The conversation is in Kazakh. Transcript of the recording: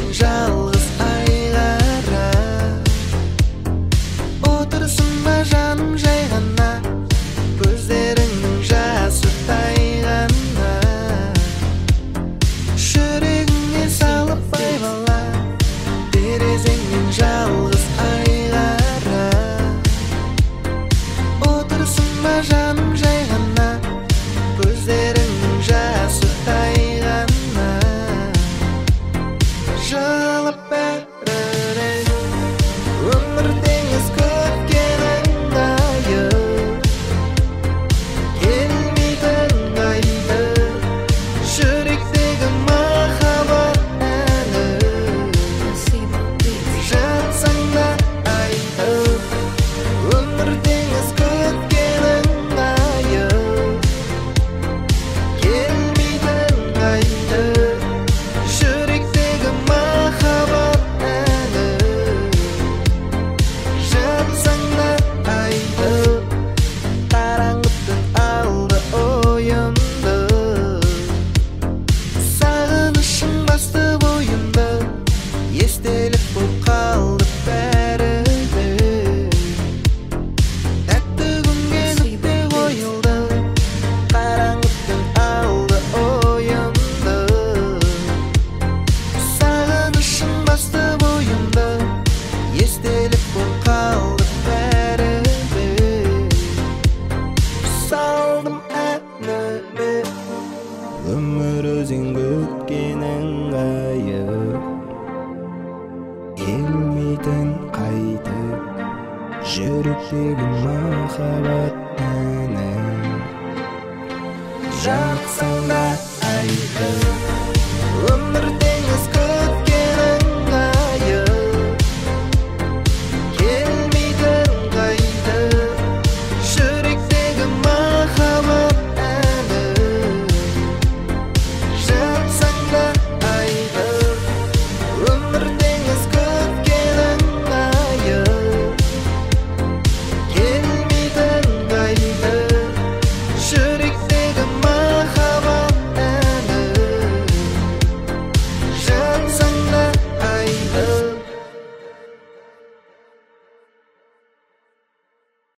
жалғыз айғара. Отырсың ба жаным жай ғана, көздеріңнің жасы тайғана. Жүрегіңе салып байбала, терезеңнен жалғыз айғара. Отырсың ба жаным жай ғана, көздеріңнің жасы тайғана. Жылап бәріне өмір теңіз көткенің айып, келмейтін қайты жүректегі махаббат әні. Жатсаң да айтып, өмір теңіз көткенің айып, келмейтін қайты жүректегі махаббат әні. Жатсаң да айтып, қараңғы түн алды ойымды, сағынышың басты бойымды, естелік болып қалды бәрі де. Тәтті күнге нүкте қойылды, қараңғы түн алды ойымды, сағынышың басты бойымды, естелік болып қалды бәрі де. Салдым әніме өмір өзен көткенің айып, келмейтін қайтып жүректегі махаббат әні. Жатсаң да